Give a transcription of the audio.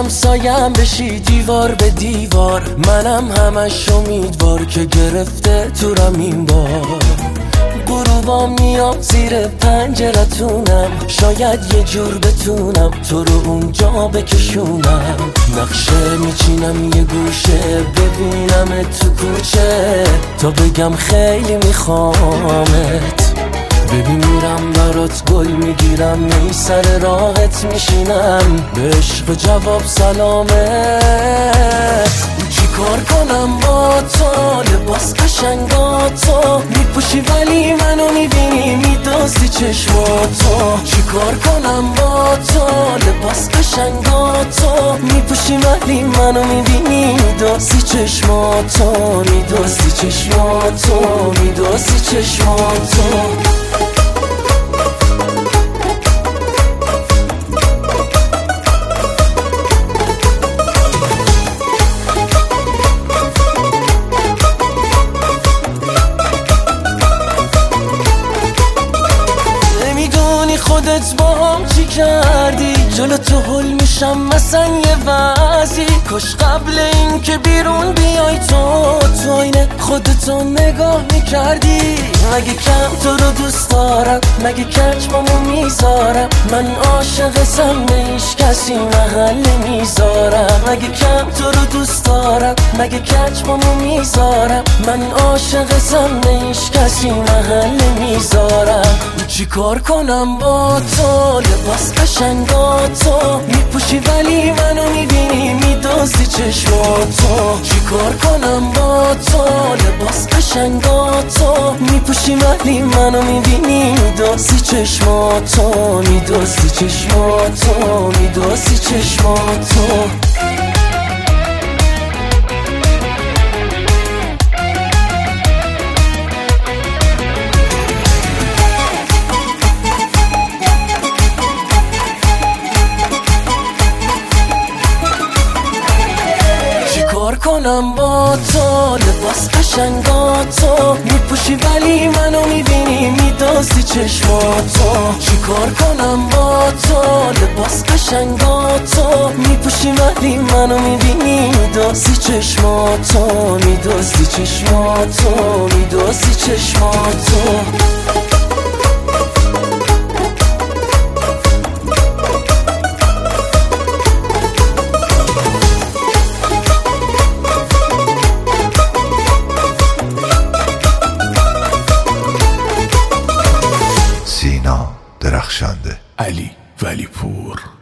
همسایم بشی دیوار به دیوار، منم همش امیدوار که گرفته تورم این بار. غروبا میام زیر پنجرتونم، شاید یه جور بتونم تو رو اونجا بکشونم. نقشه میچینم یه گوشه، ببینم تو کوچه تا بگم خیلی میخوامت. ببین میرم برات گل میگیرم، می سر راحت میشینم، به عشق جواب سلامت. چی کار کنم با تو، لباس قشنگاتو میپوشی ولی منو میبینی میدازی چشماتو. چی کار کنم با تو، لباس قشنگاتو میپوشی ولی منو میبینی میدازی چشماتو، میدازی چشماتو، میدازی چشماتو. خودت با هم چی کردی، جلو تو هل میشم مثلا یه وضعی. کاش قبل این که بیرون بیای تو اینه خودتو نگاه میکردی. مگه کم تو رو دوست دارم، مگه کچمامو میذارم، من عاشقتم به هیچ کسی محل میذارم. مگه کم تو رو دوست دارم، مگه کچمامو میذارم، من عاشقتم به هیچ کسی محل میذارم. چی کار کنم با تو، لباس قشنگاتو میپوشی ولی منو میبینی میدازی چشماتو. چی کار کنم با تو، لباس قشنگاتو میپوشی ولی منو میبینی میدازی چشماتو، میدازی چشماتو، میدازی چشماتو. کار کنم با تو، لباس قشنگاتو میپوشی ولی منو میبینی میدازی چشماتو. چی کار کنم با تو، لباس قشنگاتو میپوشی ولی منو میبینی میدازی چشماتو، میدازی چشماتو، میدازی چشماتو. سینا درخشنده، علی ولیپور.